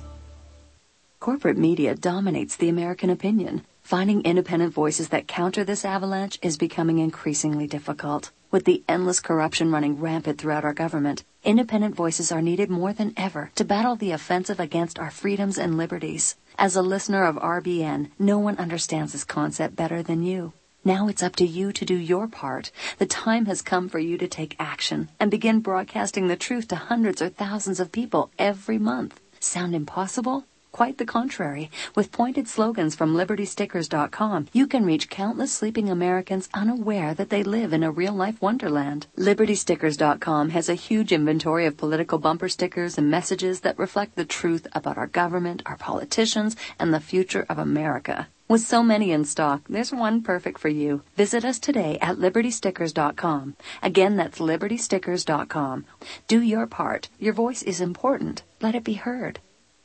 Corporate media dominates the American opinion. Finding independent voices that counter this avalanche is becoming increasingly difficult. With the endless corruption running rampant throughout our government, independent voices are needed more than ever to battle the offensive against our freedoms and liberties. As a listener of R B N, no one understands this concept better than you. Now it's up to you to do your part. The time has come for you to take action and begin broadcasting the truth to hundreds or thousands of people every month. Sound impossible? Quite the contrary. With pointed slogans from Liberty Stickers dot com, you can reach countless sleeping Americans unaware that they live in a real-life wonderland. Liberty Stickers dot com has a huge inventory of political bumper stickers and messages that reflect the truth about our government, our politicians, and the future of America. With so many in stock, there's one perfect for you. Visit us today at Liberty Stickers dot com. Again, that's Liberty Stickers dot com. Do your part. Your voice is important. Let it be heard.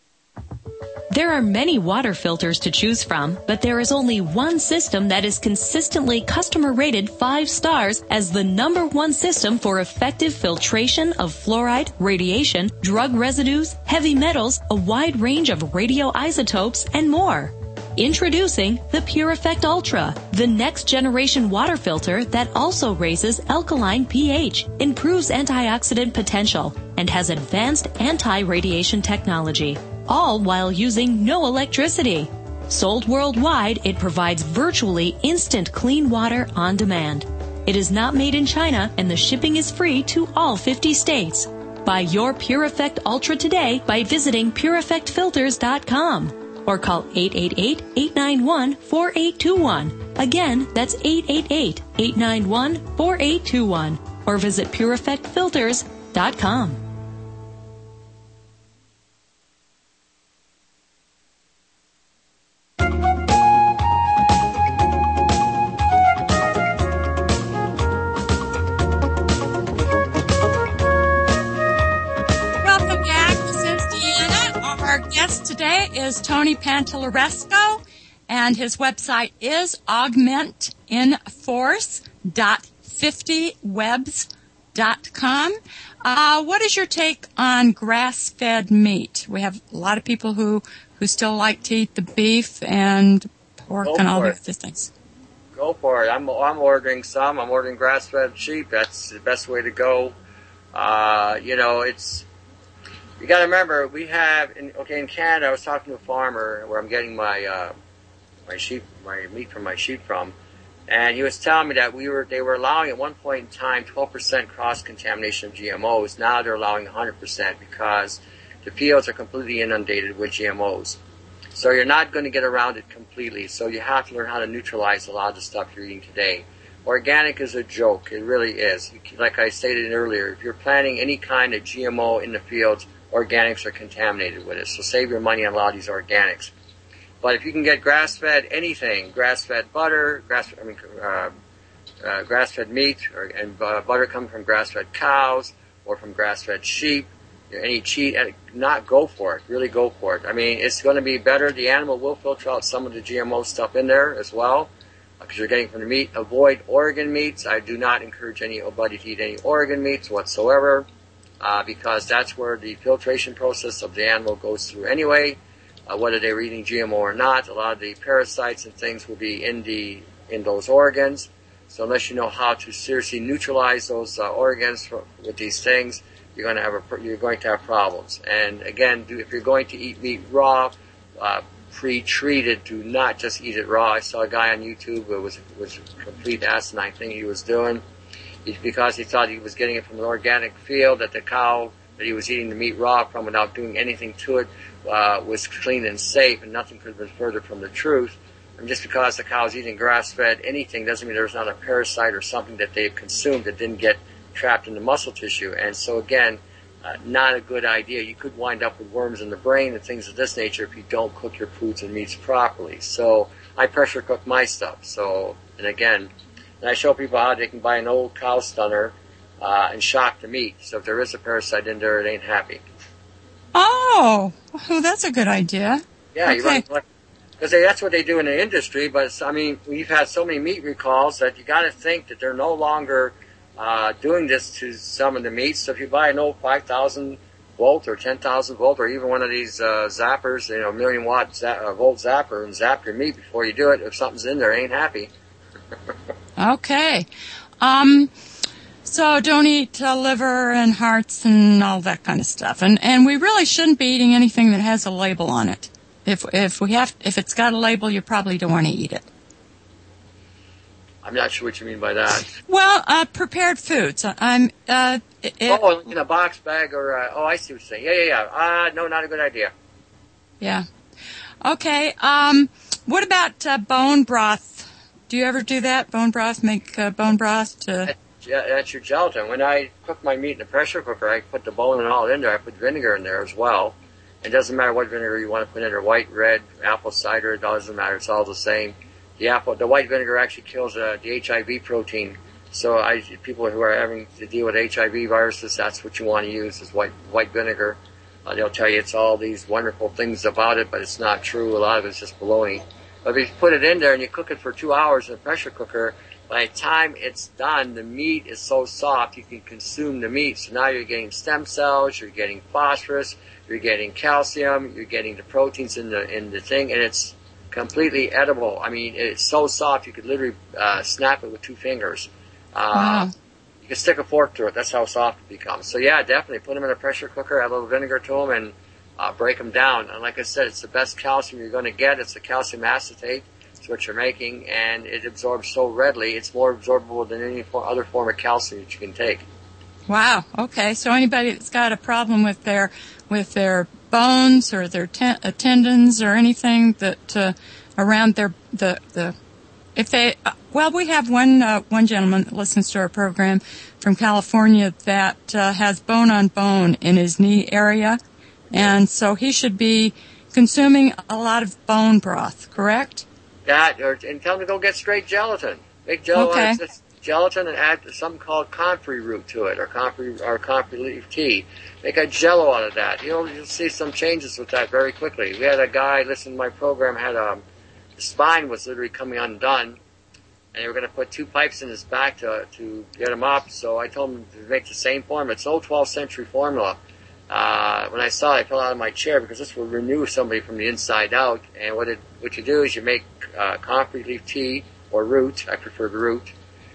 There are many water filters to choose from, but there is only one system that is consistently customer rated five stars as the number one system for effective filtration of fluoride, radiation, drug residues, heavy metals, a wide range of radioisotopes, and more. Introducing the Pure Effect Ultra, the next generation water filter that also raises alkaline pH, improves antioxidant potential, and has advanced anti-radiation technology, all while using no electricity. Sold worldwide, it provides virtually instant clean water on demand. It is not made in China, and the shipping is free to all fifty states. Buy your Pure Effect Ultra today by visiting Pure Effect Filters dot com. Or call eight eight eight, eight nine one, four eight two one. Again, that's eight eight eight, eight nine one, four eight two one. Or visit Pure Effect Filters dot com. Today is Tony Pantallaresco, and his website is augment in force dot fifty webs dot com. Uh, what is your take on grass-fed meat? We have a lot of people who, who still like to eat the beef and pork Go and all for the it. other things. Go for it. I'm I'm ordering some. I'm ordering grass-fed sheep. That's the best way to go. Uh, you know, it's you got to remember we have in, okay in Canada. I was talking to a farmer where I'm getting my uh, my sheep my meat from my sheep from, and he was telling me that we were they were allowing at one point in time twelve percent cross contamination of G M Os. Now they're allowing one hundred percent because the fields are completely inundated with G M Os. So you're not going to get around it completely. So you have to learn how to neutralize a lot of the stuff you're eating today. Organic is a joke. It really is. Like I stated earlier, if you're planting any kind of G M O in the fields, organics are contaminated with it. So save your money on a lot of these organics. But if you can get grass-fed anything, grass-fed butter, grass, I mean, uh, uh, grass-fed meat, or, and uh, butter coming from grass-fed cows or from grass-fed sheep, any cheat, not go for it. Really go for it. I mean, it's going to be better. The animal will filter out some of the G M O stuff in there as well, because you're getting from the meat. Avoid organ meats. I do not encourage anybody to eat any organ meats whatsoever. uh, because that's where the filtration process of the animal goes through anyway. Uh, whether they were eating G M O or not, a lot of the parasites and things will be in the in those organs. So unless you know how to seriously neutralize those uh, organs for, with these things, you're going to have a, you're going to have problems. And again, do, if you're going to eat meat raw, uh, pre-treated, do not just eat it raw. I saw a guy on YouTube who was was a complete asinine thing he was doing. He, because he thought he was getting it from an organic field, that the cow that he was eating the meat raw from without doing anything to it uh, was clean and safe, and nothing could have been further from the truth. And just because the cow's eating grass-fed anything doesn't mean there's not a parasite or something that they've consumed that didn't get trapped in the muscle tissue. And so again, uh, not a good idea. You could wind up with worms in the brain and things of this nature if you don't cook your foods and meats properly. So I pressure cook my stuff. So, and again, and I show people how they can buy an old cow stunner uh, and shock the meat. So if there is a parasite in there, it ain't happy. Oh, well, that's a good idea. Yeah, okay. you run because that's what they do in the industry. But I mean, we've had so many meat recalls that you got to think that they're no longer uh, doing this to some of the meats. So if you buy an old five thousand volt or ten thousand volt or even one of these uh, zappers, you know, million watt za- uh, volt zapper, and zap your meat before you do it, if something's in there, it ain't happy. Okay. Um, so don't eat uh, liver and hearts and all that kind of stuff. And and we really shouldn't be eating anything that has a label on it. If if we have if it's got a label, you probably don't want to eat it. I'm not sure what you mean by that. Well, uh, prepared foods. I'm uh, it, oh, in a box bag or uh, oh, I see what you're saying. Yeah, yeah, yeah. Uh, no, not a good idea. Yeah. Okay. Um, what about uh, bone broth? Do you ever do that? Bone broth? Make uh, bone broth to... Yeah, that's your gelatin. When I cook my meat in the pressure cooker, I put the bone and all in there. I put vinegar in there as well. It doesn't matter what vinegar you want to put in there, white, red, apple cider, it doesn't matter. It's all the same. The apple, the white vinegar actually kills uh, the H I V protein. So I, people who are having to deal with H I V viruses, that's what you want to use is white white vinegar. Uh, they'll tell you it's all these wonderful things about it, but it's not true. A lot of it's just baloney. But if you put it in there and you cook it for two hours in a pressure cooker, by the time it's done, the meat is so soft you can consume the meat. So now you're getting stem cells, you're getting phosphorus, you're getting calcium, you're getting the proteins in the in the thing, and it's completely edible. I mean, it's so soft you could literally uh, snap it with two fingers. Uh, wow. You can stick a fork through it. That's how soft it becomes. So yeah, definitely put them in a pressure cooker, add a little vinegar to them, and Uh, break them down. And like I said, it's the best calcium you're going to get. It's the calcium acetate. It's what you're making, and it absorbs so readily. It's more absorbable than any for- other form of calcium that you can take. Wow. Okay. So anybody that's got a problem with their with their bones or their ten- uh, tendons or anything that uh, around their the the if they uh, well, we have one uh, one gentleman that listens to our program from California that uh, has bone on bone in his knee area. And so he should be consuming a lot of bone broth, correct? That, or, and tell him to go get straight gelatin. Make gelatin, okay. gelatin and add something called comfrey root to it, or comfrey, or comfrey leaf tea. Make a jello out of that. You'll, you'll see some changes with that very quickly. We had a guy, listen to my program, had a, the spine was literally coming undone, and they were going to put two pipes in his back to, to get him up. So I told him to make the same formula. It's an old twelfth century formula. Uh, when I saw it, I fell out of my chair because this will renew somebody from the inside out. And what it, what you do is you make uh, comfrey leaf tea or root. I prefer the root.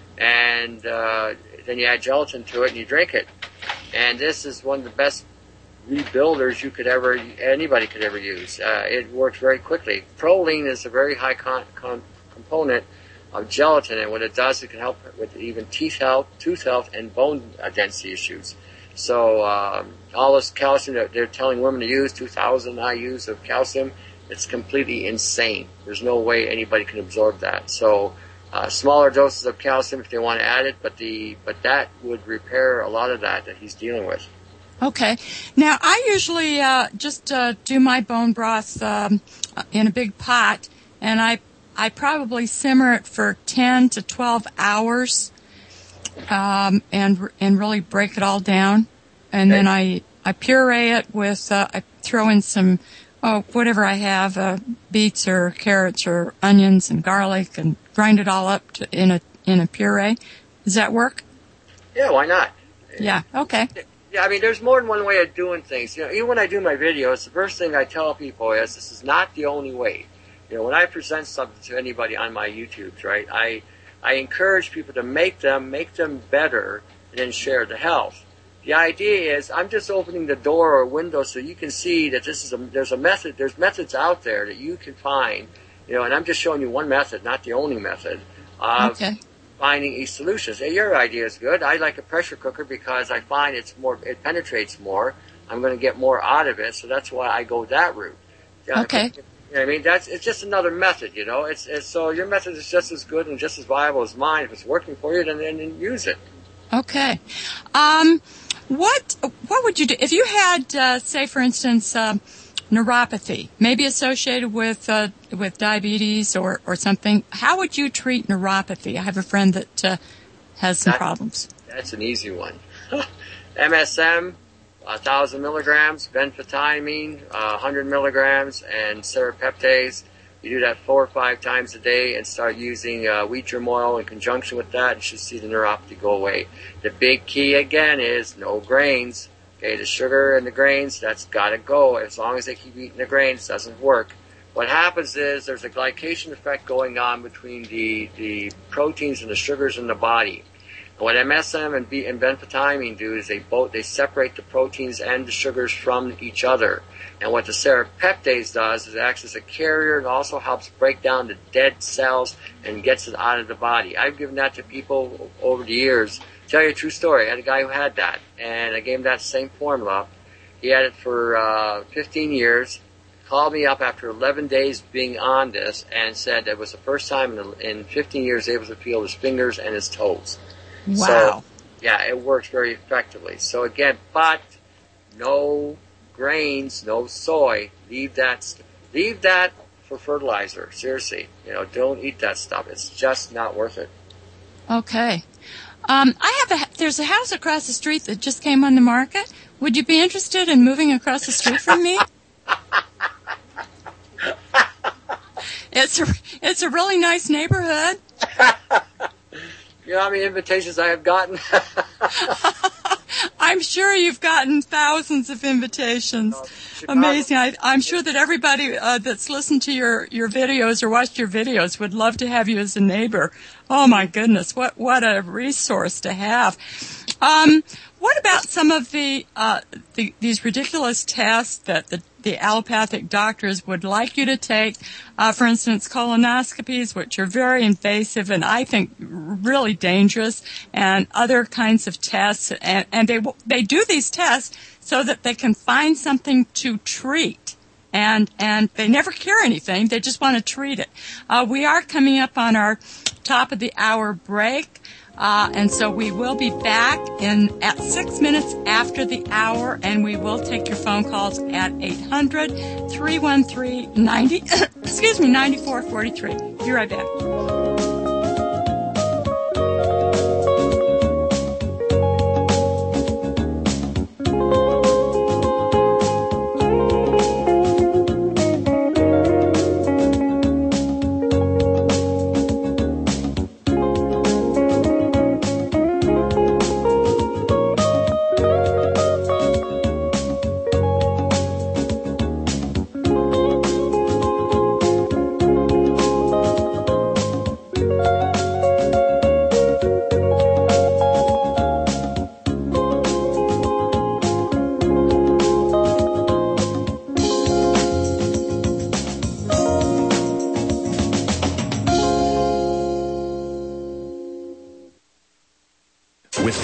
And uh, then you add gelatin to it and you drink it. And this is one of the best rebuilders you could ever, anybody could ever use. Uh, it works very quickly. Proline is a very high con- con- component of gelatin, and what it does, it can help with even teeth health, tooth health, and bone uh, density issues. So um, all this calcium that they're telling women to use, two thousand I U's of calcium, it's completely insane. There's no way anybody can absorb that. So uh, smaller doses of calcium if they want to add it, but the but that would repair a lot of that that he's dealing with. Okay. Now, I usually uh, just uh, do my bone broth um, in a big pot, and I I probably simmer it for ten to twelve hours. Um, and and really break it all down, and then I I puree it with uh, I throw in some oh whatever I have uh, beets or carrots or onions and garlic and grind it all up to, in a in a puree. Does that work? Yeah, why not? Yeah. Okay. Yeah, Yeah, I mean, there's more than one way of doing things. You know, even when I do my videos, the first thing I tell people is this is not the only way. You know, when I present something to anybody on my YouTubes, right, I I encourage people to make them, make them better, and then share the health. The idea is I'm just opening the door or window so you can see that this is a, there's a method, there's methods out there that you can find, you know, and I'm just showing you one method, not the only method of okay. finding these solutions. Hey, your idea is good. I like a pressure cooker because I find it's more, it penetrates more. I'm going to get more out of it, so that's why I go that route. Yeah, okay. But, you know what I mean? That's, it's just another method, you know. It's, it's so your method is just as good and just as viable as mine. If it's working for you, then, then use it. Okay. Um, what what would you do if you had, uh, say, for instance, uh, neuropathy, maybe associated with uh, with diabetes or, or something? How would you treat neuropathy? I have a friend that uh, has some that, problems. That's an easy one. M S M. one thousand milligrams, benfotiamine, uh, one hundred milligrams, and serapeptase. You do that four or five times a day and start using uh, wheat germ oil in conjunction with that, and you should see the neuropathy go away. The big key, again, is no grains. Okay, the sugar and the grains, that's got to go. As long as they keep eating the grains, it doesn't work. What happens is there's a glycation effect going on between the, the proteins and the sugars in the body. What M S M and, B, and benfotiamine do is they both they separate the proteins and the sugars from each other. And what the serapeptase does is it acts as a carrier and also helps break down the dead cells and gets it out of the body. I've given that to people over the years. Tell you a true story. I had a guy who had that, and I gave him that same formula. He had it for uh, fifteen years. Called me up after eleven days being on this and said that it was the first time in, in fifteen years he was able to feel his fingers and his toes. Wow. So, yeah, it works very effectively. So again, but no grains, no soy. Leave that, leave that for fertilizer. Seriously, you know, don't eat that stuff. It's just not worth it. Okay. Um, I have a, there's a house across the street that just came on the market. Would you be interested in moving across the street from me? It's a, it's a really nice neighborhood. You know how many invitations I have gotten? I'm sure you've gotten thousands of invitations. Oh, Amazing. I, I'm sure that everybody uh, that's listened to your, your videos or watched your videos would love to have you as a neighbor. Oh, my goodness. What what a resource to have. Um, what about some of the, uh, the these ridiculous tests that the, the allopathic doctors would like you to take? Uh, for instance, colonoscopies, which are very invasive and I think really dangerous, and other kinds of tests. And, and they they do these tests so that they can find something to treat. And and they never cure anything. They just want to treat it. Uh, we are coming up on our top of the hour break. Uh, and so we will be back in at six minutes after the hour, and we will take your phone calls at eight hundred, three one three, ninety, excuse me, ninety-four forty-three. Be right back.